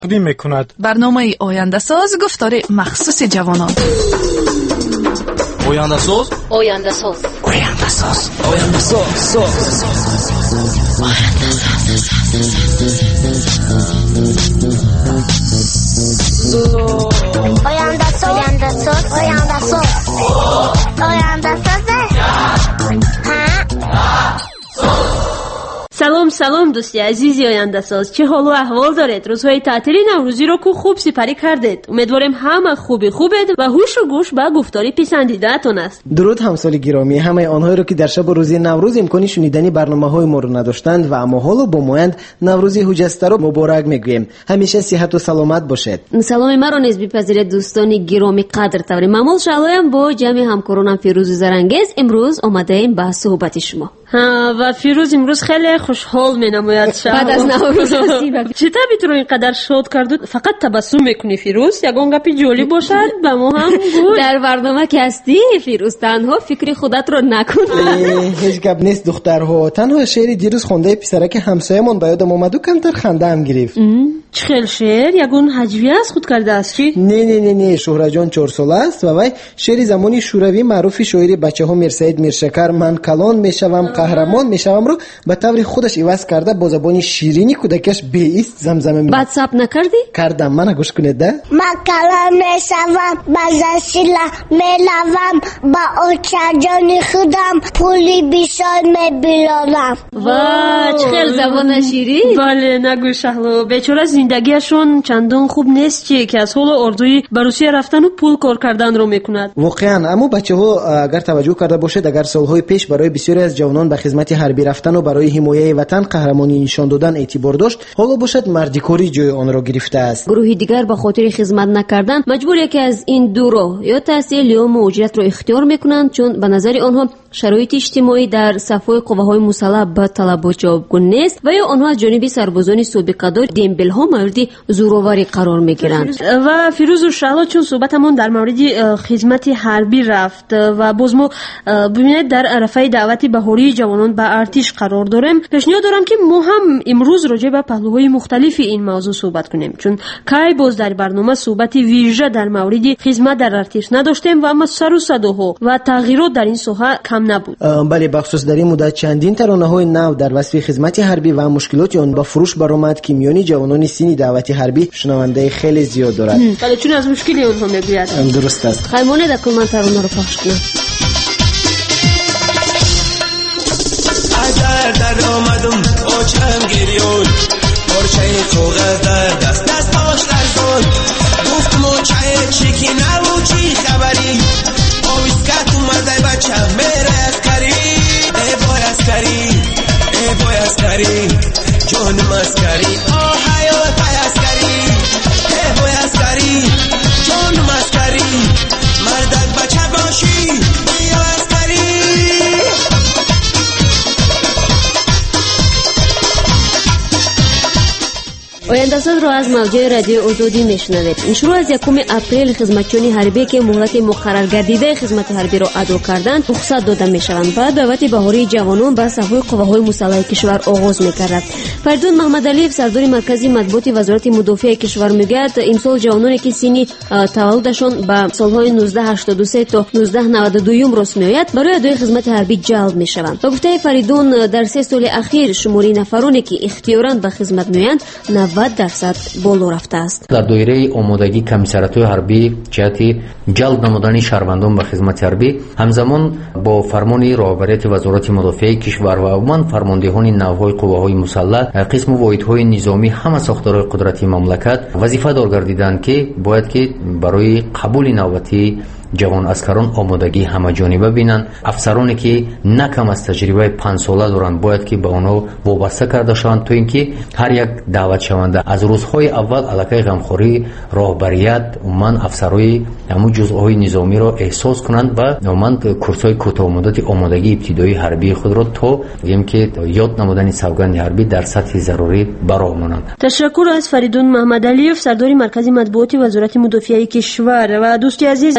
تقدیم میکند. برنامه آینده ساز گفتار مخصوص جوانان. آینده ساز، آینده ساز، آینده ساز، آینده ساز، آینده ساز، آینده ساز، آینده ساز، آینده ساز. سلام دوستی عزیزی آینده ساز، چه حال و احوال دارید؟ روزهای تعطیل نوروزی رو که خوب سپری کردید. امیدوارم همه خوبید و هوش و گوش به گفتاری پسندیده‌تون است. درود همسال گرامی، همه آنهایی رو که در شب روز نوروز امکانی شنیدن برنامه‌های ما رو نداشتند و اما حالا با مایند نوروزی خجسته رو مبارک میگویم. همیشه صحت و سلامت باشید. سلام مرا نیز بپذیرید دوستان گرامی قدرتوری. ممول شالویم با جمع همکارانم فیروز زرنگیز امروز آمدیم به صحبت شما. و فیروز امروز خیلی خوشحال می‌نماید بعد از نوروز. چطور میتونی اینقدر شاد کردید؟ فقط تبسم میکنی فیروز؟ یگان گپی جولی باشد به ما هم گوش. در برنامه که هستی فیروز تنها فکر خودت رو نکن. هیچ گپ نیست دخترها، تنها شعری دیروز خونده پسرک همسایه‌مون به یادم اومد و کمتر خنده هم گرفت. چه خیلی شعر؟ یگان حجوی از خود کرده است چی؟ نه شهره جان 4 ساله است و وای شعری زمانی شوروی معروف شاعر بچه‌ها میرسید میرشکر من کلان میشوم قهرمان میشوم رو به طور خودش عوض کرده با زبان شیرینی کودکش به ایست زمزمه بعد ثبت نکردی؟ کردم. من گوش کنید ده. من کلان میشوم بازسیلا میلوم با اوچجانی خودم پولی بیشان میبیلانم. وای چه خیلی زبان شیرین. بله نگو شهلا، بیچاره زندگیشون چندان خوب نیست که از حال اردوی به روسیه رفتن و پول کار کردن رو میکند. واقعا اما بچه‌ها اگر توجه کرده باشید اگر سالهای پیش برای بسیاری از جوانان به خدمت حربی رفتن و برای حمایت وطن قهرمانی نشان دادن اعتبار داشت، حالا باشد مردیکاری جای آن را گرفته است. گروهی دیگر به خاطر خدمت نکردن مجبور یکی از این دو رو یا تحصیل یا اجرت رو اختیار میکنند، چون به نظر آنها شرایط اجتماعی در صفای قوه‌های مسلح به طلبات جوابگو نیست و یا آنها از جانب سربازان سابقه‌دار دمبل‌ها مورد زورآوری قرار میگیرند. و فیروز و شهلا چون صحبتمون در مورد خدمت حربی رفت و باز ما ببینید در عرفه دعوت بهاری جوانان به ارتش قرار داریم، پیشنهاد دارم که ما هم امروز راجع به پهلوهای مختلف این موضوع صحبت کنیم، چون کی باز در برنامه صحبت ویژه در مورد خدمت در ارتش نداشتیم و اما سر و صداها و تغییرات در این ساحه کم نبود. بله بخصوص در این مدت چندین ترانه‌های نو در وصف خدمت حربی و مشکلات آن با فروش برآمد که میانی جوانان سینی دعوت حربی شنونده خیلی زیاد دارد. بله چون از مشکلی اونها میگوید. درست است. خیمونه در کل من ترانه رو پخش کنم. اگر در آمدم با چم گریون پرچه خوغه در دست داش لرزون گفتم و چه چیکی نبود چی خبری آویسکت اومده بچم میره اسکری ای بای اسکری ای بای اسکری جانم اسکری آه حیات های اسکری ای بای اسکری جانم اسکری مردک بچه باشی بیا اسکری. آینده ساز را از موجه رادیو آزادی میشنوید. این شروع از 1 اپریل خدمتچیان حربی که مهلت مقرر گردیده خدمت حربی را ادا کردند رخصت داده میشوند. بعد دعوت بهاری جوانان به صفای قوه‌های مسلح کشور آغاز می‌گردد. فریدون محمد علیف سردار مرکزی مطبوعات وزارت مدافع کشور میگوید امسال جوانانی که سن تولدشان به سالهای 1983 تا 1992 راست میآید برای ادای خدمت حربی جلب میشوند. با گفته فریدون در 3 سال اخیر شمار نفرانی که اختیاراً به خدمت میآیند 90% بالا رفته است. در دایره آمادگی کمیسریات حربی جهت جلب نمودن شهروندان به خدمت حربی همزمان با فرمان رهبریت وزارت مدافع کشور و عموما فرماندهان نوهای قوه‌های مسلح قسم واحدهای نظامی همه ساختارهای قدرتی مملکت وظیفه دار گردیدند که باید که برای قبول نوبتی جوان اسکران آمادگی همه جانبه بینند. افسرانی که نکم از تجربه 5 ساله دارند باید که به آنها وابسته کرده شوند تا اینکه هر یک دعوت شونده از روزهای اول علاقه غمخوری رهبریت عموما افسرای همون جزءهای نظامی را احساس کنند و عموما کورس‌های کوتاه مدت آمادگی ابتدایی حربی خود را تا بگیم که یاد نمودن سوگند حربی در سطح ضروری برآورند. تشکر از فریدون محمد علیف سردار مرکزی مطبوعات وزارت مدافع کشور. و دوستی عزیز یک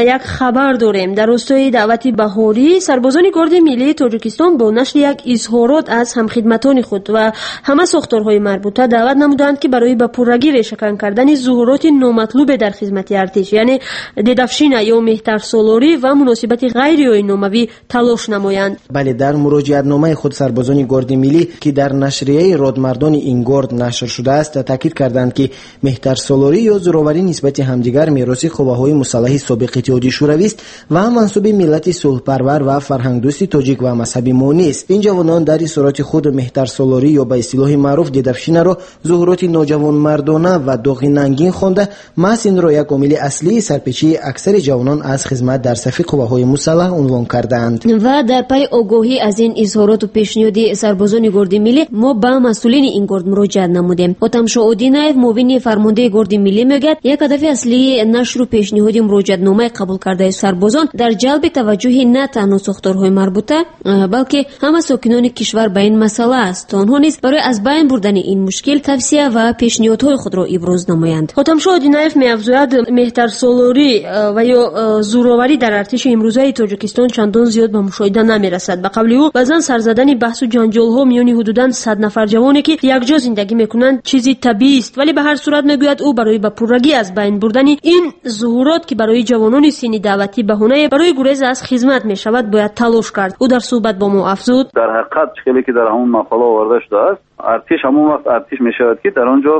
خبر داریم در روستای دعوتی بهاری سربازان گارد ملی تاجیکستان با نشر یک اظهارات از همخدمتان خود و همه ساختارهای مربوطه دعوت نمودند که برای به پررگی ریشه‌کن کردن ظهورات نامطلوب در خدمت ارتش یعنی دیدافشین یا مهترسالاری و مناسبت غیر آیین‌ناموی تلاش نمایند. بله، در مراجعتنامه خود سربازان گارد ملی که در نشریه رادمردان این گارد نشر شده است تاکید کردند که مهترسالاری یا زورآوری نسبت همدیگر میراث قواهای مسلح سابق اتحادیه شوروی است و منسوب ملت صلح‌پرور و فرهنگدوست تاجیک و مذهبی ما نیست. این جوانان در اصرارات خود مهترسالاری یا به اصطلاح معروف دیدافشین را ظهورات نوجوانمردانه و داغ ننگین خوانده، محض این را یک عامل اصلی سرپیچی اکثر جوانان از خدمت در صف قواهای مسلح عنوان کردند. و در پی آگاهی از این اظهارات و پیشنهاد سربازان گارد ملی ما به مسئولین این گارد مراجعه نمودیم. اتمشو اودینایف معاون فرمانده گارد ملی میگوید یک هدف اصلی نشر و پیشنهاد مراجعتنامه قبول کرده سربازان در جلب توجه نه تنها ساختارهای مربوطه بلکه همه ساکنان کشور به این مسئله است. آنها نیز برای از بین بردن این مشکل توصیه و پیشنهادهای خود را ابراز نمایند. اتمشو اودینایف می‌افزاید مهترسالاری و یا زورآوری در ارتش امروزه تاجیکستان چندان زیاد به مشاهده نمی‌رسد. به قول او بعضن سرزدن بحث و جنجال‌ها میان حدوداً 100 نفر جوانی که یکجا زندگی می‌کنند چیزی طبیعی است، ولی به هر صورت میگوید او برای به پررگی از بین بردن این ظهورات که برای جوانان سنی دعوتی بهانه برای گریز از خدمت میشود باید تلاش کرد. او در صحبت با ما افزود در حقیقت چیزی که در همون مقاله آورده شده است ارتش همون وقت ارتش میشود که در آنجا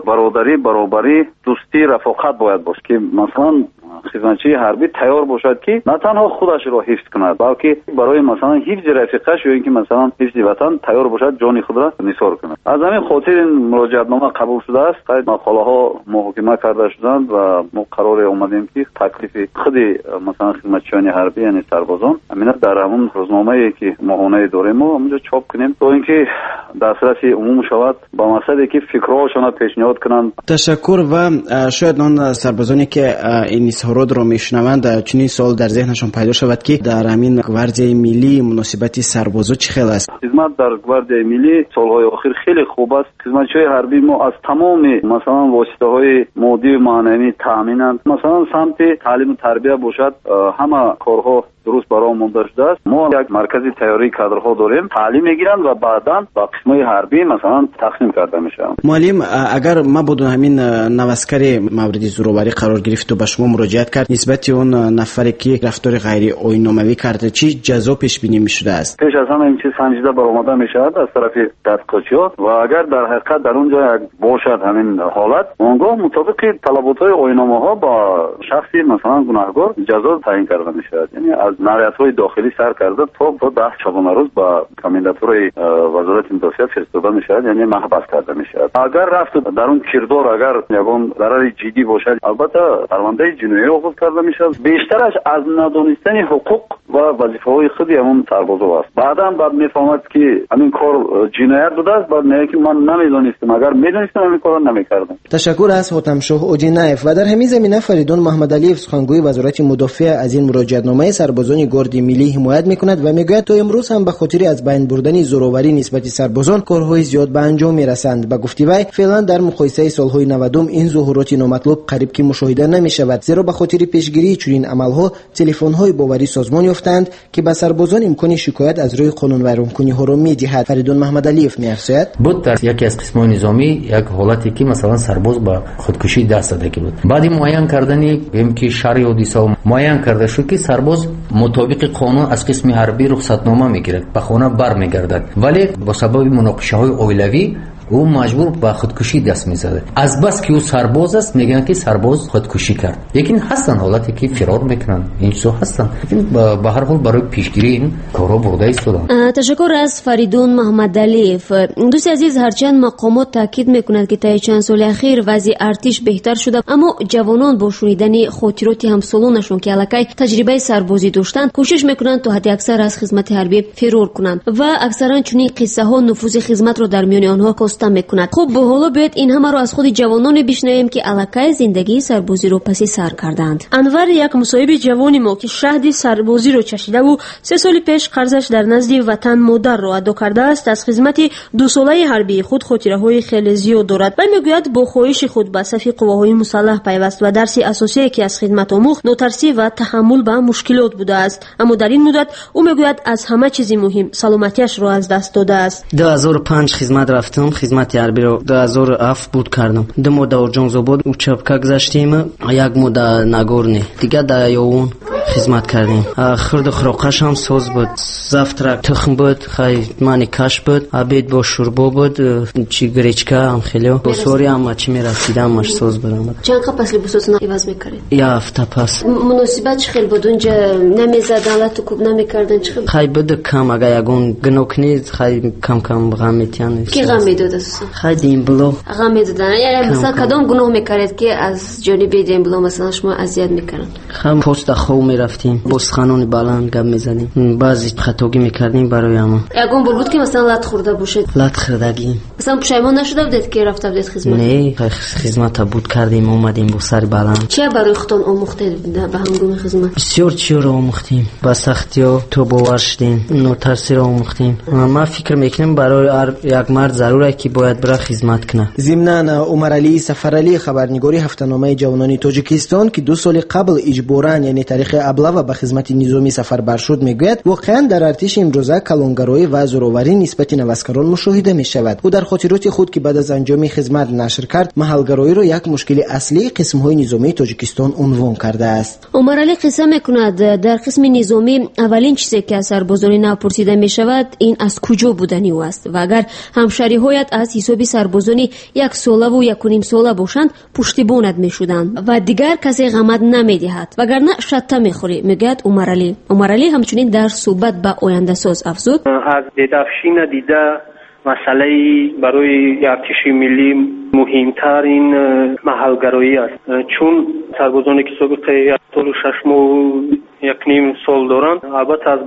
برابری دوستی رفاقت باید باشه که مثلا خدمتچی حربی تیار باشد که نه تنها خودش را حفظ کند بلکه برای مثلا حفظ رفیقش یا اینکه مثلا حفظ وطن تیار باشد جان خود را نثار کند. از همین خاطر این مراجعتنامه قبول شده است. مقاله ها محاکمه کرده شدند و ما قرار آمدیم که تکلیف خود مثلا خدمتچیان حربی یعنی سربازان امینت در همون روزنامه‌ای که ماهانه داریم ما اونجا چاپ کنیم تا اینکه دسترس عموم شود با مقصدی که فکرهاشون پیشنهاد کنند. تشکر. و شاید آن سربازانی که این اظهارات را میشنوند چنین سوال در ذهنشان پیدا شود که در همین گواردیای ملی مناسبت سربازا چه خیلی است؟ خدمت در گواردیای ملی سالهای اخیر خیلی خوب است. خدمتچیان حربی ما از تمام مثلا واسطه‌های مادی و معنوی تامینند. مثلا سمت تعلیم و تربیت باشد همه کارها درست برای مونده شده است. ما یک مرکز تیاری کادرها داریم تعلیم میگیرند و بعدا با قسمای حربی مثلا تقسیم کرده میشن. معلم اگر ما بدون همین نوسکر مورد زورآوری قرار گرفت و به شما مراجعت کرد نسبت اون نفری که رفتار غیر آیین‌ناموی کرده چی جزا پیش بینی میشده است؟ پیش از همه این چیز سنجیده برآمده میشود از طرف تحقیقاتی‌ها و اگر در حقیقت در اونجا باشد همین حالت اونگاه مطابق طلبات‌های آیین‌نامه‌ها با شخصی مثلا گناهکار جزا تعیین کرده میشود. یعنی نهایت‌های داخلی سر کرده تا 10 شبانه روز با کمینداتوری وزارت مدافعیت فرستاده میشود یعنی محبس کرده میشود. اگر رفت در اون کردار اگر یگان ضرر جدی باشد البته پرونده جنایی آغاز کرده میشود. بیشترش از ندانستن حقوق و وظیفه‌های خود همون سربازا است. بعدا بعد میفهمد که همین کار جنایت بوده است بعد میگه که من نمیدونستم اگر میدونستم همین کارو نمیکردم. تشکر از حاتمشاه اوجینایف. و در همین زمینه فریدون محمدعلیف سخنگوی وزارت مدافع از این مراجعتنامه سربازان گارد ملی حمایت میکند و میگوید تا امروز هم به خاطر از بین بردن زورآوری نسبت سربازان کارهای زیاد به انجام میرسند. به گفته وی فعلا در مقایسه سالهای 90 این ظهورات نامطلوب قریب که مشاهده نمیشود زیرا به خاطر پیشگیری چنین عملها تلفن‌های باوری سازمان یافتند که به سربازان امکان شکایت از روی قانون ورانکنی ها را میدهد. فریدون محمدعلیف می‌افزاید بود در یکی از قسم‌های نظامی یک حالتی که مثلا سرباز با خودکشی دست داده بود بعد معین کردنی بهم که شرع حدیثا معین کرده شد که سرباز مطابق قانون از قسم حربی رخصتنامه میگیرد به خانه برمیگردد ولی با سبب مناقشه‌های اولیوی او مجبور به خودکشی دست میزده. از بس که او سرباز است میگن که سرباز خودکشی کرد. لیکن هستن حالتی که فرار میکنن این چیزا هستن. لیکن به هر حال برای پیشگیری این کارا برده ایستادن. تشکر از فریدون محمدعلیف. دوست عزیز هرچند مقامات تاکید میکنند که طی چند سال اخیر وضع ارتش بهتر شده اما جوانان با شنیدن خاطرات همسالانشون که الکی تجربه سربازی داشتند کوشش میکنند تا حد اکثر از خدمت حربی فرار کنند و اکثرا چنین قصه ها نفوذ خدمت را در میان آنها کاسته خواست میکند. خب حالا بیاید این همه رو از خود جوانان بشنویم که الکای زندگی سربازی رو پس سر کردند. انور یک مصاحب جوانی ما که شهد سربازی رو چشیده و 3 سال پیش قرضش در نزد وطن مادر رو ادا کرده است، از خدمت 2 ساله حربی خود خاطره‌های خیلی زیاد دارد. و میگوید با خواهش خود به صف قواهای مسلح پیوست و درس اساسی که از خدمت آموخت نوترسی و تحمل به مشکلات بوده است. اما در این مدت او میگوید از همه چیز مهم سلامتیش رو از دست داده است. 2005 خدمت رفتم، خدمت حربی رو 2007 بود کردم. 2 مدت اورجانگ زوبود учебка گذاشتیم، 1 مدت ناگورنی دیگه در یون خدمت کردیم. خرد خوراکش هم سوز بود، زفترک تخم بود، خیلی مانی کاش بود، عبید با شوربا بود، چی گریچکا هم خیلی با سوری هم چی میرسیدم مش سوز بود. چند پس لباساتون عوض میکردید؟ یه هفته پس. مناسبت چه خیلی بود اونجا نمیزدن لاتو کوب نمیکردن چه خیلی بود کم اگه یگون گنوکنی خیلی کم غم میتیان. کی غم میداد است؟ خیلی دیمبلو غم میدادن. یعنی مثلا کدام گناه میکردید که از جانب دیمبلو مثلا شما اذیت میکردن؟ هم پست خو میرفتیم، بوسخانون بلند گپ میزدیم، بعضی خطاگی میکردیم برای ما. یگون بود که مثلا لات خورده باشید؟ لات خوردگی. مثلا پشیمان نشده بودید که رفته بودید خدمت؟ نه، خدمت بود کردیم اومدیم با سر بلند. چه برای خودتون آموختید به هنگام خدمت؟ بسیار چی رو آموختیم، با سختی‌ها تو باور شدیم، نوترسی رو آموختیم. ما فکر میکنیم برای یک مرد ضروره که باید بره خدمت کنه. ضمناً عمر علی سفرعلی خبرنگاری هفته‌نامه جوانان تاجیکستان که 2 سال قبل اجباراً یعنی تاریخ ابله به خدمت نظامی سفربر شد میگوید واقعاً در ارتش امروزه کلانگرایی و زورآوری نسبت نوسکران مشاهده میشود. او در خاطرات خود که بعد از انجام خدمت نشر کرد محلگرایی را یک مشکل اصلی قسم‌های نظامی تاجیکستان عنوان کرده است. عمر علی قسم میکند در قسم نظامی اولین چیزی که از سربازان نو پرسیده میشود این از کجا بودنی او است و اگر همشری‌هایت از حساب سربازانی 1 ساله و 1.5 ساله باشند پشتیبانت میشدند و دیگر کسی غمت نمیدهد وگرنه شتا میخوری میگوید عمر علی. عمر علی همچنین در صحبت با آینده ساز افزود از دیدافشین دیده مسئله برای ارتش ملی مهمترین محلگرایی است، چون سربازانی که سابق 6 ماه و 1.5 سال دارند البته از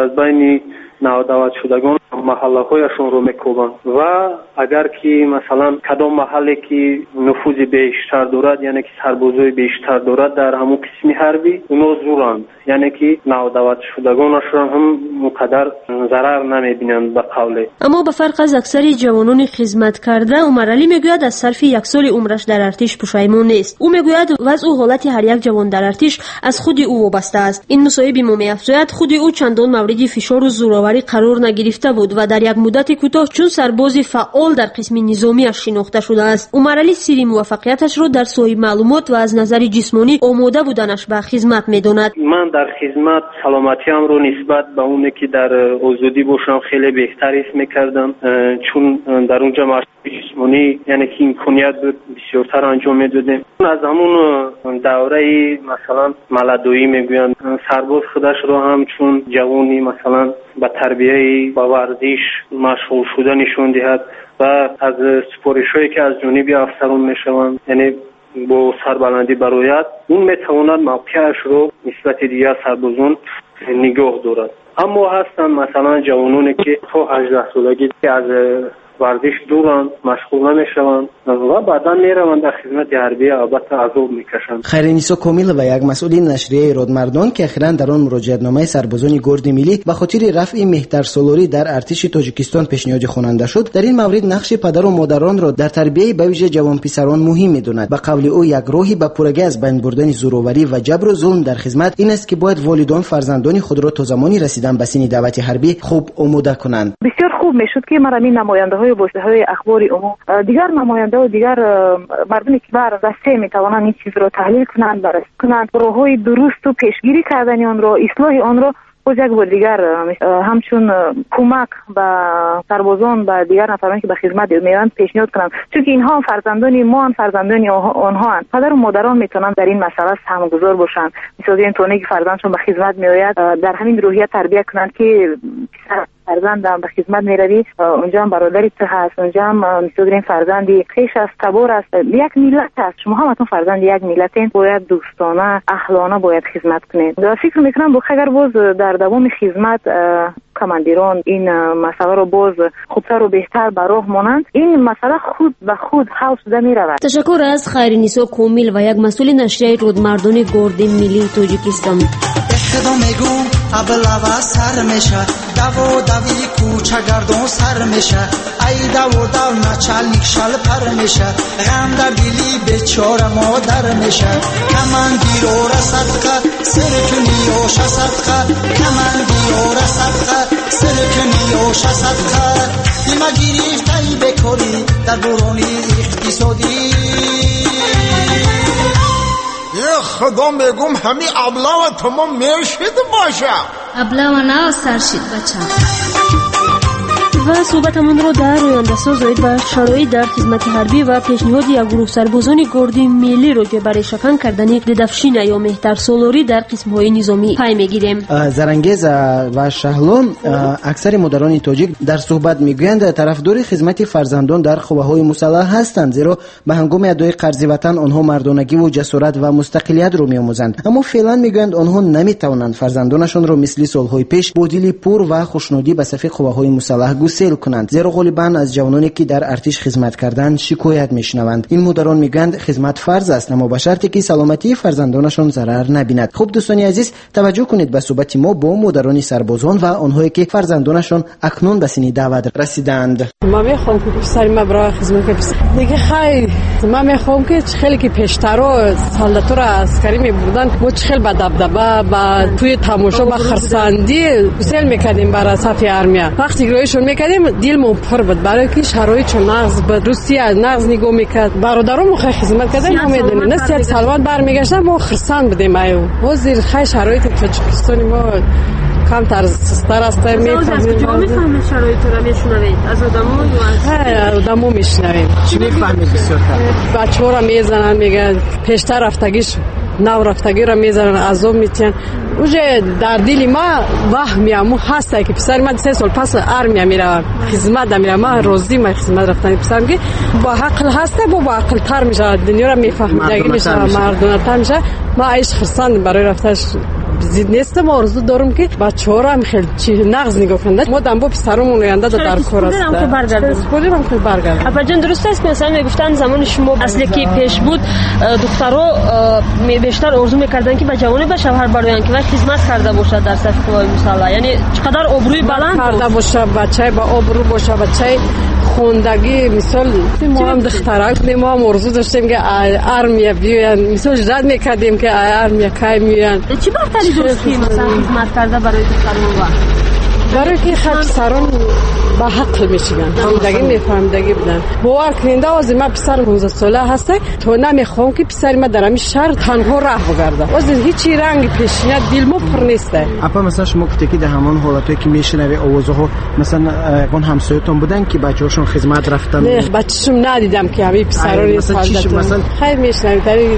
بین نودعوت شدگان محله هایشون رو میکوبند و اگر که مثلا کدام محله که نفوذ بیشتر دارد یعنی که سربازای بیشتر دارد در همون قسم حربی اونا زورند، یعنی که نودعوت شدگانشون هم مقدر ضرر نمیبینند به قوله. اما به فرق از اکثر جوانان خدمت کرده عمر علی میگوید از صرف 1 سال عمرش در ارتش پشیمان نیست. او میگوید وضع و حالت هر یک جوان در ارتش از خود او وابسته است. این مصاحبه ما می‌افزاید خود او چندان مورد فشار و زورآوری قرار نگرفته بود و در یک مدت کوتاه چون سرباز فعال در قسم نظامی شناخته شده است. عمر علی سری موفقیتش را در سوی معلومات و از نظر جسمانی آماده بودنش به خدمت می‌داند. من در خدمت سلامتیام رو نسبت به اون که در آزادی باشم خیلی بهتر حس می‌کردم، چون در اونجا جسمانی یعنی که امکانیت بسیارتر انجام میدادیم. از همون دوره مثلا ملدویی میگویند سرباز خودش رو هم چون جوانی مثلا به تربیه با ورزش مشغول شده نشون دهد و از سپارش‌هایی که از جانب افسران میشوند یعنی با سربلندی برایت اون میتواند موقعش رو نسبت دیگر سربازان نگاه دارد. اما هستن مثلا جوانانی که تا 18 سالگی از ورزش دورند مشغول نمیشوند و بعدا میروند در خدمت حربی البته عذاب میکشند. خیرنیسا کامیل و یک مسئول نشریه ایرادمردان که اخیراً در آن مراجعتنامه سربازان گرد ملی به خاطر رفع مهترسالاری در ارتش تاجیکستان پیشنهاد خواننده شد، در این مورد نقش پدر و مادران را در تربیت به ویژه جوان پسران مهم می‌داند. به قول او یک راهی به پورگی از بین بردن زورآوری و جبر و ظلم در خدمت این است که باید والدان فرزندان خود را تا زمانی رسیدن به سن دعوت حربی خوب آماده کنند. بسیار خوب میشد که مرا نماینده‌های باشگاه‌های اخبار عموم دیگر نماینده و دیگر مردمی که بر دسته میتوانند این چیز را تحلیل کنند، بررسی کنند، راه‌های درست و پیشگیری کردن آن را، اصلاح آن را یک بار دیگر همچون کمک به سربازان و دیگر نفرانی که به خدمت میآیند پیشنهاد کنند، چون که اینها فرزندان ما، فرزندان آنها هستند. پدر و مادران میتونند در این مسئله سهمگذار باشند، مثل این تونه که فرزندشون به خدمت میآید در همین روحیه تربیت کنند که فرزند به خدمت میروی، اونجا هم برادری تو هست، اونجا هم مثل این فرزندی خیش است، تبار است، یک ملت است. شما همتون فرزند یک ملتین، باید دوستانه اهلانه باید خدمت کنید. فکر میکنم اگر باز در دوام خدمت کماندیران این مسئله رو باز خوبتر و بهتر به راه مانند، این مسئله خود به خود حل شده می رود. تشکر از خیرنیسا کومیل و یک مسئول نشریه رودمردان گرد ملی تاجیکستان. خدا میگم ابلوا سر میشه، دو دوی کوچه گردون سر میشه، ای دو نچالیک شل پر میشه، غم در دلی بیچاره مادر میشه. کماندیرور صدقه سرکنی اوش صدقه، کماندیرور صدقه سرکنی اوش صدقه، دیما گریفتای بکوری در برونی اقتصادی. خدا میگم همین ابلا و تمام میشید باشه. ابلا و نه سرشید بچه. و صحبتمون رو در آینده‌ساز و شرایط در خدمت حربی و پیشنهاد یک گروه سربازان گردی ملی رو که برای شکن کردن ددفشین یا مهتر سالاری در قسم‌های نظامی پی میگیریم. زرنگیز و شهلام اکثر مدیران تاجیک در صحبت میگویند طرفدار خدمت فرزندان در قوه‌های مسلح هستند، زیرا به هنگام ادای قرض وطن آنها مردانگی و جسارت و مستقلیت رو می‌آموزند، اما فعلا میگویند آنها نمیتوانند فرزندانشان را مثل سالهای پیش با دلی پر و خوشنودی به صف قوه‌های مسلح گسیل کنند، زیرا غالباً از جوانانی که در ارتش خدمت کردند شکایت میشنوند. این مدیران میگویند خدمت فرض است، اما به شرطی که سلامتی فرزندانشان ضرر نبیند. خب دوستان عزیز، توجه کنید به صحبت ما با مدیران سربازان و آنهایی که فرزندانشان اکنون به سن دعوت رسیدند. ما میخوام که پسر ما برای خدمت کنه دیگه. خیلی ما میخوام که خیلی که پیشتر سالاتور عسکری میبردن، ما خیلی با دبدبه با توی تماشا با خرسندی گسیل میکردیم برای صف ارمیا. وقتی گروهشون میکردیم دلمون پر بود، برای که شرایط نغز به روسیه نغز نگاه میکرد. برادرام خیلی خدمت کردن، ما میدونیم نه سیاست سالوان برمیگشتن، ما خرسند بودیم. ایو وزیر خیلی شرایط تاجیکستان ما کم تر است. میفهمید شرایط رو میشنوید از آدم‌ها یا از آدم‌ها میشنویم. چی میفهمید؟ بسیار بچه‌ها را میزنن، میگن پیشتر رفتگیش نو رفتگی را میزنن، عذاب میتین. اوجه در دل ما وهمیم هست که پسر من 3 سال پس ارمیا میره خدمت میره، ما روزی ما خدمت رفتن پسرم که با عقل هست، با عقل تر میشه، دنیا را میفهمیدگی میشه، مردانه تر میشه. ما ایش خرسند برای رفتنش زید نیستم، آرزو دارم که بچه‌ها را هم خیلی نغز نگاه کنند. ما دنبال پسرمون آینده در کار است. برگردیم که برگردیم. اپا جان درست است که مثلا میگفتن زمان شما اصلی که پیش بود دخترها بیشتر آرزو میکردن که با جوانی به شوهر برویان که خدمت کرده باشد در صف قوای مسلح، یعنی چقدر آبروی بلند کرده باشه، بچه با آبرو باشه، بچه خوندگی. مثال ما هم دخترک ما هم آرزو داشتیم که ارمیا بیاین، مثال جد میکردیم که ارمیا کی میان. چی برتری دوست که مثلا خدمت کرده برای دخترها؟ برای که خب سران با حق میشیدن، فهمیدگی میفهمیدگی بودن. باور کننده از ما پسر 15 ساله هست، تو نمیخوام که پسر ما در همین شهر تنها راه بگرده. از هیچ رنگ پیشینه دل ما پر نیست. اپا مثلا شما گفتی که در همان حالتی که میشنوی آوازها مثلا اون همسایه‌تون بودن که بچه‌هاشون خدمت رفتن؟ نه بچه‌شون ندیدم که همین پسران مثلا خیر میشنویم تری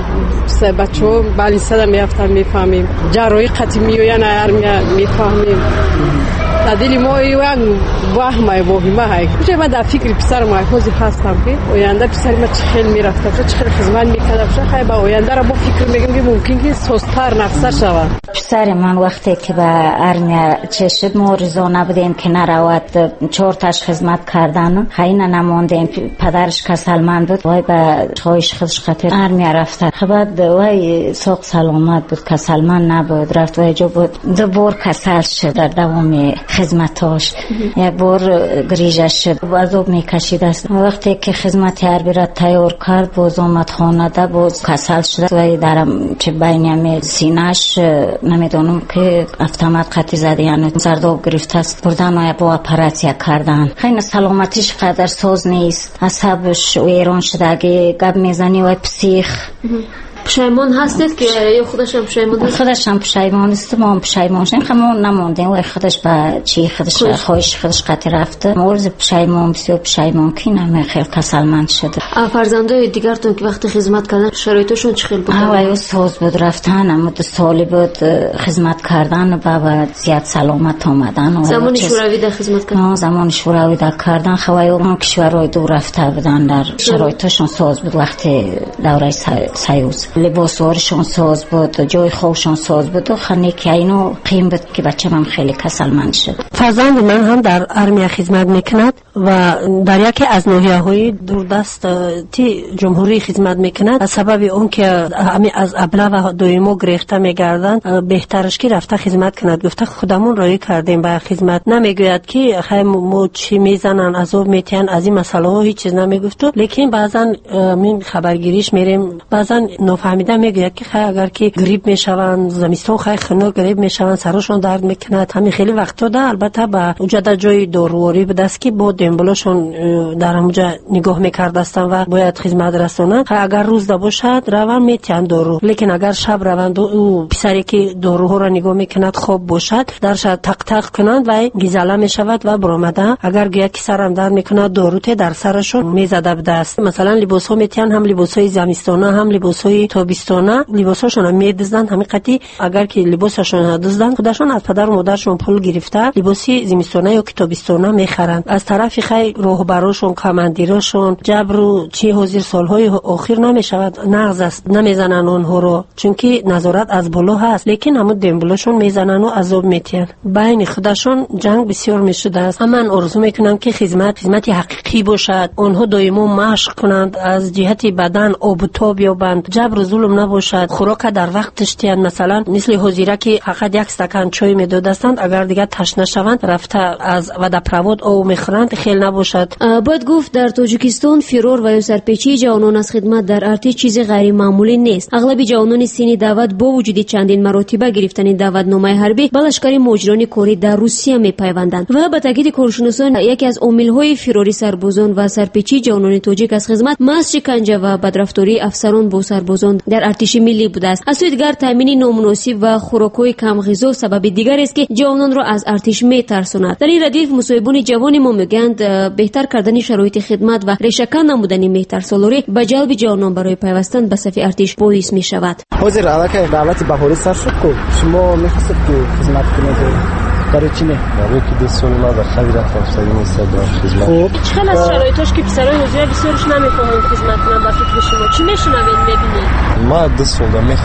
بچه‌ها بالی صدا میافتن، میفهمیم جراحی قطعی میوین ارمیا میفهمیم. دلی ما یک وهمه واهمه های که من در فکر پسر ما حوزی هستم که آینده پسر ما چه خیلی میرفته، چه خیلی خدمت میکرده، خیلی با آینده را با فکر میگم که ممکن که سست‌تر نفسه شود. پسر من وقتی که به ارمیا چه شد ما رضا نبودیم که نرود، 4 تاش خدمت کردن خیلی نماندیم. پدرش کسلمند بود، وای به خواهش خودش خاطر ارمیا رفته. بعد وای ساق سلامت بود، کسلمند نبود، رفت وای جو بود 2 بار کسل شد در دوام خدمتاش. یک بار گریجش شد، عذاب میکشید است. وقتی که خدمت حربی را تیار کرد باز آمد خانه ده، باز کسل شد و درم چه بینیم سینه‌اش نمیدونم که اتومات قطعی زده، یعنی زرداب گرفته است. بردن و با اپراتیا کردن. خیلی سلامتیش قدر ساز نیست، عصبش ویران شده. اگه گپ میزنی و پشیمان هستید که یا خودش هم پشیمان است؟ خودش هم پشیمان است، ما هم پشیمان شدیم. ما نموندیم و خودش به چی خودش خواهش خودش قطع رفته. مورز پشیمان بسیار پشیمان که نمی خیلی کسلمند شده. فرزندای دیگرتون که وقتی خدمت کردن شرایطشون چه خیلی بود؟ اوایل ساز بود رفتن، اما 2 سالی بود خدمت کردن و بعد زیاد سلامت آمدن. زمان شوروی در خدمت کردن؟ زمان شوروی در کردن. خوای اون کشورهای دور رفته بودن، در شرایطشون ساز بود. وقتی دوره سیوز لباسوارشون ساز بود، جای خوابشون ساز بود و خانه که اینو قیم بود که بچه من خیلی کسلمند شد. فرزند من هم در ارمیا خدمت میکند و در یکی از ناحیه‌های دوردست جمهوری خدمت میکند. از سبب اون که همین از ابله و دویمو گرفته میگردن، بهترش که رفته خدمت کند. گفته خودمون رای کردیم به خدمت. نمیگوید که خیلی مو چی میزنن، عذاب میتین، از این مسئله ها هیچ چیز نمیگفت. لیکن بعضا من خبرگیریش میریم، بعضا نفهمیده میگوید که خیلی اگر که گریب میشون، زمستون خیلی خنک گریب میشون، سرشون درد میکند. همین خیلی وقتا ده البته به اونجا در جای دارویی بود است که با دمبلشون در اونجا نگاه میکردستن و باید خدمت رسونن. اگر روز ده باشد روان میتین دارو، لیکن اگر شب روان او پسری که داروها را نگاه میکند خوب باشد، درش تق تق کنند و گیزله میشود و برآمده. اگر گویا که سرم درد میکند داروت در سرشون میزده بوده است. مثلا لباس ها میتین، هم لباس های زمستانه هم لباس های تابستانه لباساشون میدزدن. همین قتی اگر که لباساشون دزدن خودشون از پدر و مادرشون پول گرفته لباسی زمستانه یا تابستانه میخرند. از طرف خیلی راهبراشون کماندیراشون جبر و چی حاضر سالهای اخیر نمیشود، نغز است، نمیزنن اونها رو چون که نظارت از بالا هست. لیکن همون دمبلشون میزنن و عذاب میتین. بین خودشون جنگ بسیار میشده است. من آرزو میکنم که خدمت حقیقی باشد. اونها دائما مشق کنند، از جهت بدن آب و تاب یابند، جبر و ظلم نباشد، خوراک در وقتش تیان. مثلا مثل حضیره که فقط 1 استکان چای میدادند، اگر دیگه تشنه شوند رفته از ودپرواد او میخورند، خیلی نباشد. باید گفت در تاجیکستان فرار و سرپیچی جوانان از خدمت در ارتش چیز غیر معمولی نیست. اغلب جوانان سینی دعوت با وجود چندین مراتبه گرفتن دعوتنامه حربی به لشکر مهاجران کاری در روسیه میپیوندند و به تاکید کارشناسان یکی از عامل‌های فراری سربازان و سرپیچی جوانان تاجیک از خدمت مس شکنجه و بدرفتاری افسران با سربازان در ارتش ملی بوده است. از سوی دیگر تامین نامناسب و خوراک‌های کم غذا سبب دیگر است که جوانان را از ارتش میترساند. در این ردیف مصاحبان جوان ما میگویند بهتر کردن شرایط خدمت و ریشه‌کن نمودن مهترسالاری به جلب جوانان برای پیوستن به صف ارتش باعث میشود. حاضر علاقه دعوت بهاری سر شد کو شما می‌خواستید که خدمت کنید برای چی نه؟ برای که 2 سال ما به خیلی رفتم سعی می‌کردم خدمت. خب چقدر از شرایطش که پسرای وزیر بسیارش نمی‌خواهند خدمت کنن با فکر شما چی میشنوید می‌بینید؟ ما 2 سال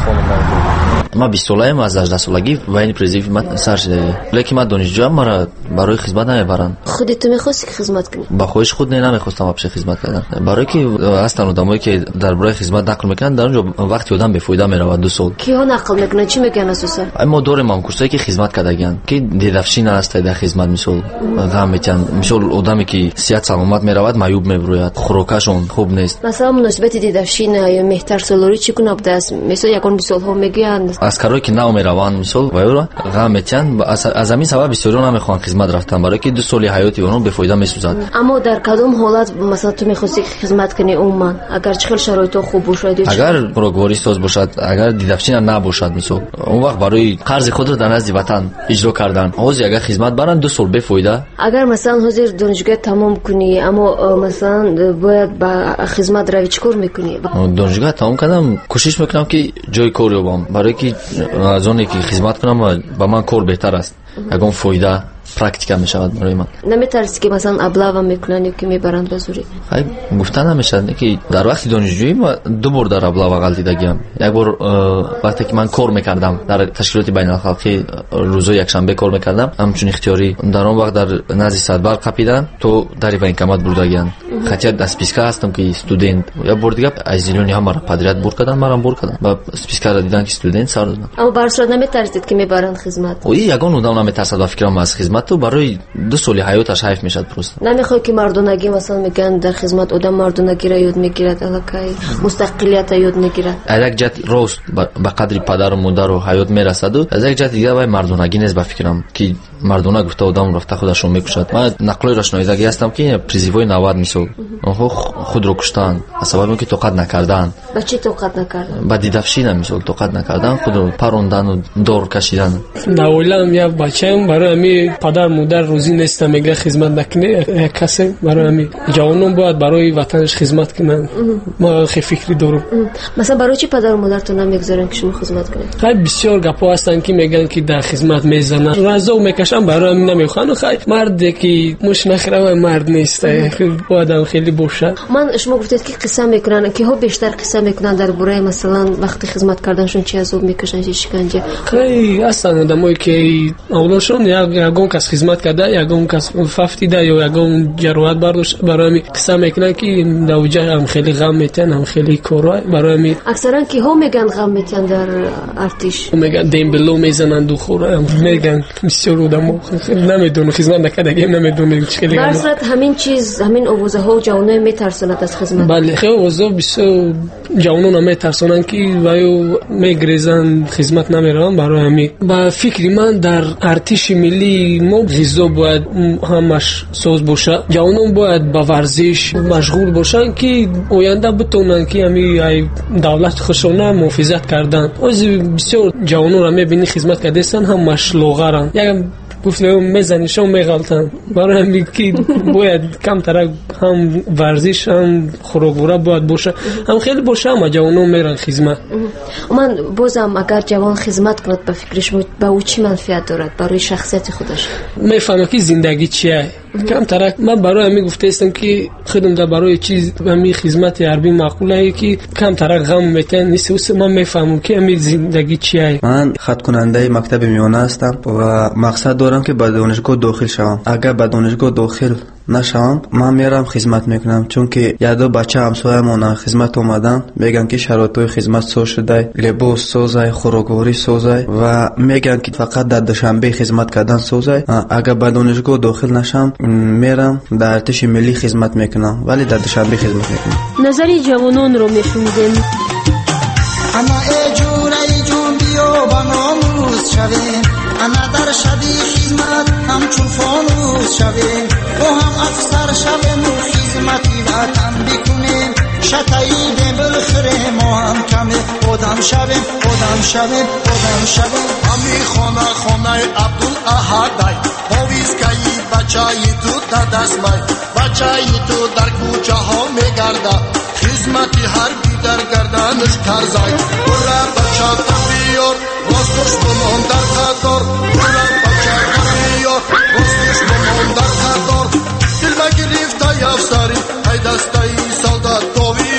می‌خوام. ما 20 ساله‌ام، از 18 سالگی وین پرزیو من سر شده. لیکن من دانشجوام، مرا برای خدمت نمیبرن. خودت می‌خواستی که خدمت کنی؟ با خودش خود نمی‌خواستم بشه خدمت کردن. برای که اصلا آدمایی که در برای خدمت نقل میکنن در اونجا وقتی آدم بفایده میرود 2 سال. کیو نقل میکنن چی میگن اساسا؟ اما دورم هم کورسایی که خدمت کردگان که دیدفشین است در خدمت مثال غم میتن مثال آدمی که صحت سلامت میرود معیوب میبروید، خوراکشون خوب نیست. مثلا مناسبت دیدفشین یا مهترسالاری چی کنه بوده است؟ مثلا یکون مثال‌ها میگن عسکرایی که نو میروند مثال وایرا غم میتن از همین سبب بسیاری نمیخوان خدمت رفتن برای که 2 سال حیاتی اونو بفایده میسوزد. اما در کدام حالت مثلا تو میخواستی خدمت کنی عموما اگر چه شرایط خوب باشه؟ اگر پروگواری ساز باشد، اگر دیدفشین نباشد مثال اون وقت برای قرض خود را در نزد وطن اجرا کردن حاضر اگر خدمت برن 2 سال بفایده. اگر مثلا حاضر دانشگاه تمام کنی اما مثلا باید با خدمت روی چیکار میکنی؟ دانشگاه تمام کردم کوشش میکنم که جای کار یابم برای که از اونی که خدمت کنم با من کار بهتر است، اگه فایده پرکتیکا میشود برای من. نمیترسی که مثلا ابلاغ میکنن که میبرند به زوری؟ خیلی گفتن نمیشه که در وقتی دانشجویی ما 2 بار در ابلاغ غلطیدگیم. یک بار وقتی که من کار میکردم در تشکیلات بین المللی روزای یکشنبه کار میکردم، همچون اختیاری در اون وقت در نزد صدبر قپیدن تو در بانکمات بردگیان خاطر از سپیسکا هستم که استودنت یا بار دیگه از ایرانی ها مرا پدریت بر کردن، مرا بر کردن با سپیسکا را دیدن که استودنت سر دادن. اما برش نمیترسید که میبرند خدمت؟ او یگان اونم نمیترسد و فکرم از خدمت хизмату барои 2 соли ҳаёташ ҳайф мешад просто. намехоҳ ки мардонагӣ масалан мегӯянд дар хизмат одам мардонагиро ёд мегирад, аллакай мустақилиятро ёд мегирад. аз як ҷати рост ба қадри падару модару ҳаёт мерасаду аз як ҷати дигар вай мардонагӣ нест ба фикрам ки мардона гуфта одам рафта худашро мекушад. ман нақлои рашноидагӣ ҳастам ки призивои 90 мисол онҳо худро куштанд аз сабаби он ки тоқат накарданд. ба чӣ тоқат накарданд? ба дидавшина мисол тоқат накарданд, худро парондану дор кашидан. дар оилаам як бачаам барои ами падар модар розӣ нестам, мега хизмат накуне як касе барои ами ҷавонон бояд барои ватанаш хизмат кунанд. ман хе фикри дорам. масалан барои чӣ падару модаратон намегузоранд ки шумо хизмат кунед? хай бисёр гапҳо ҳастанд ки мегӯянд ки дар хизмат мезананд, разо мекашанд, барои ами намехоҳанд. хай марде ки муш нахравай мард нест, бояд хеле бошад. ман шумо гуфтед ки қисса мекунанд, киҳо бештар қисса мекунанд дар бораи масалан вақти хизмат карданашон чӣ азоб мекашанд, чӣ шиканҷа? хай ҳастанд одамое ки авлодшон ягон кас хизмат карда, ягон кас фафтида ё ягон ҷароҳат бардошта, барои ами қисса мекунанд ки давҷа ҳам хеле ғам метиҳанд, ҳам хеле корва. барои ами аксаран киҳо мегӯянд ғам метиҳанд дар артиш? мегӯянд дембело мезананд духора мегӯянд бисёр одамо намедонам хизмат накардагиам намедонем чӣ хеле бар сурат ҳамин чиз ҳамин овозаҳо ҷавоноро метарсонад аз хизмат? бале хеле овозаҳо бисёр ҷавонона метарсонанд ки ваю мегрезанд, хизмат намераванд. барои ами ба фикри ман дар артиши миллии мо ғизо бояд ҳамаш соз бошад, ҷавонон бояд ба варзиш машғул бошанд ки оянда битонанд ки ами давлати худшона муҳофизат кардан. ози бисёр ҷавононро мебини хизмат кардастанд, ҳамаш лоғаранд, як гуфтам мезанишон меғалтанд. барои ами ки бояд камтарак ҳам варзиш ҳам хӯроквора бояд боша, ҳам хеле боша, ҳама ҷавонон меранд хизмат. ман бозам агар ҷавон хизмат кунад ба фикри шумо ба ӯ чӣ манфиат дорад барои шахсияти худаш? мефаҳмам ки зиндагӣ чия. камтарак ман барои ами гуфтаистам ки худам да барои чиз ами хизмати ҳарбӣ маъқулае ки камтарак ғам метиҳанд. нисусе ман мефаҳмам ки ами зиндагӣ чия. ман хаткунандаи мактаби миёна ҳастам ва мақсад дорам ки ба донишгоҳ дохил шавам. агар ба донишгоҳ дохил нашавам, ман мерам хизмат мекунам, чунки ядо бача ҳамсоямона хизмат омадан, меган ки шароитҳои хизмат соз шудай, либос созай, хӯрокворӣ созай ва меган ки фақат дар душанбе хизмат кардан созай. агар ба донишгоҳ дохил нашам, мерам дар артиши миллӣ хизмат мекунам, вале дар душанбе хизмат мекунам. назари ҷавононро мешунидем. انا اجوره جون بیو باناموز شویم انا در شبی خدمت همچون فانوس شویم و هم افسر شویم و خدمتی وطن بکنیم شتایی بلخره ما هم کمه آدم شویم آدم شویم آدم شویم همی خانه خانه عبدالاحدی پاویزکایی بچه‌ای تو در دست مای بچه‌ای تو در کوچه ها میگرده خدمتی هر در گردنش کرزای برا بچه بیار باز دشمنان در قطار برا بچه بیار باز دشمنان در قطار دل مگرفته افسری ای دسته سالدار دوی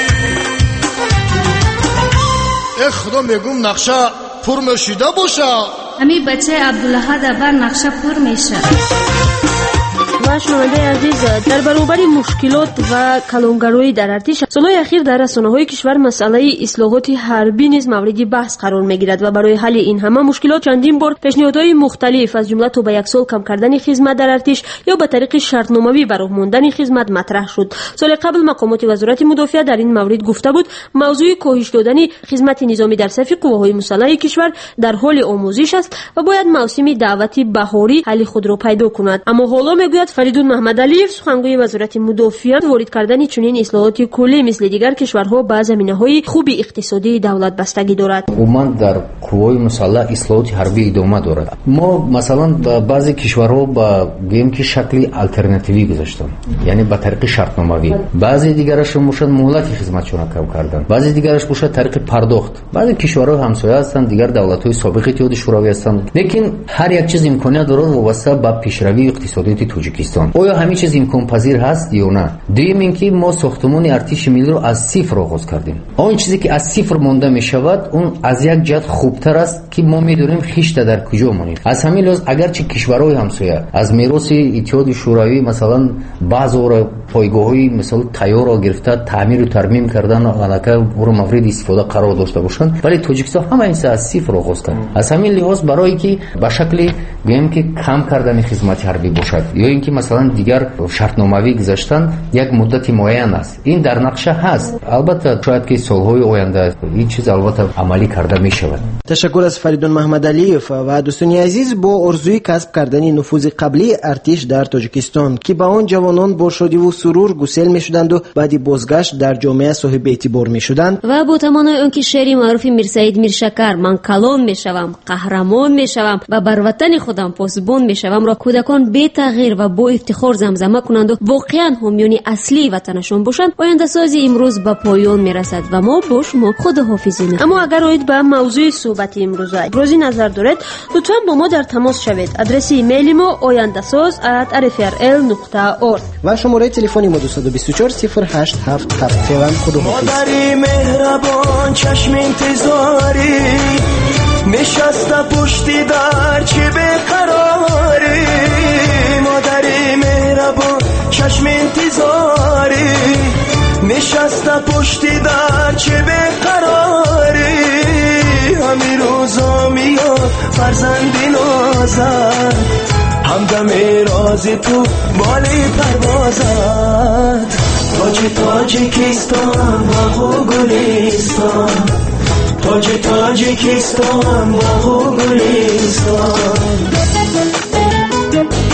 خدا میگم نقشه پر میشیده باشه همین بچه عبدالاحد بر نقشه پر میشه. ва шунавандаи азиз, дар баробари мушкилот ва калонгароӣ дар артиш солҳои ахир дар расонаҳои кишвар масъалаи ислоҳоти ҳарбӣ низ мавриди баҳс қарор мегирад ва барои ҳалли ин ҳама мушкилот чандин бор пешниҳодҳои мухталиф аз ҷумла то ба 1 сол кам кардани хизмат дар артиш ё ба тариқи шартномавӣ бароҳ мондани хизмат матраҳ шуд. соли қабл мақомоти вазорати мудофиа дар ин маврид гуфта буд мавзӯи коҳиш додани хизмати низомӣ дар сафи қувваҳои мусаллаҳи кишвар дар ҳоли омӯзиш аст ва бояд мавсими даъвати баҳорӣ ҳалли худро пайдо кунад. аммо ҳоло мегӯяд Фаридун Маҳмадалиев, сухангӯи вазорати мудофиа, ворид кардани чунин ислоҳоти куллӣ мисли дигар кишварҳо ба заминаҳои хуби иқтисодии давлат бастагӣ дорад. умуман дар қувваҳои мусаллаҳ ислоҳоти ҳарбӣ идома дорад. мо масалан ба баъзе кишварҳо ба гӯем ки шакли алтернативӣ гузоштам, яъне ба тариқи шартномавӣ. баъзе дигарашон бошад муҳлати хизматшона кам кардан, баъзе дигараш бошад тариқи пардохт. баъзе кишварҳо ҳамсоя ҳастанд, дигар давлатҳои собиқи иттиҳоди шӯравӣ ҳастанд, лекин ҳар як чиз имконият дорад вобаста ба пешравии иқтисодиёти Тоҷикистон. оё ҳамин чиз имконпазир ҳаст ё на? дуюм ин ки мо сохтмони артиши миллиро аз сифр оғоз кардем. он чизе ки аз сифр монда мешавад, он аз як ҷиҳат хуб خوبتر است که ما میدونیم خشت در کجا مونید. از همین لحاظ اگرچه کشورهای همسایه از میراث اتحاد شوروی مثلا بعض اور پایگاه‌های مثلا تیار را گرفته تعمیر و ترمیم کردن الکه اور مورد استفاده قرار داشته باشند، ولی تاجیکستان همه این از صفر آغاز کرد. از همین لحاظ برای که به شکلی بگیم که کم کردن خدمت حربی باشد یا اینکه مثلا دیگر شرطنامه‌ای گذاشتن یک مدت معین است، این در نقشه هست. البته شاید که سالهای آینده این چیز البته عملی کرده می شود. تشکر از فریدون محمد علیف و دوستان عزیز. با آرزوی کسب کردن نفوذ قبلی ارتش در تاجیکستان که به آن جوانان با شادی و سرور گسیل می شدند و بعد بازگشت در جامعه صاحب اعتبار می شدند و با تمنای آنکه شعر معروف میرسعید میرشکر من کلان می شوم، قهرمان می شوم و بر وطن خودم پاسبان می شوم را کودکان بی تغییر و با افتخار زمزمه کنند و واقعا حامیان اصلی وطنشان باشند، آینده سازی امروز به پایان می رسد و ما با شما خداحافظی. اما اگر اوید به موضوع صحبت امروزی نظر دارید لطفاً با ما در تماس شوید. آدرس ایمیل ما oyandasaz@rfrl.org و شماره تلفنی ما 224 0877. فعلا خداحافظ. مادری مهربان چشم انتظاری نشسته پشتی در چه بیقراری، مادری مهربان چشم انتظاری نشسته پشتی در چه بیقراری، همین روزا میاد فرزندی نازد همدم راز تو بالی پروازد، تاجیکستان باغ و گلستان، تاجیکستان باغ و گلستان.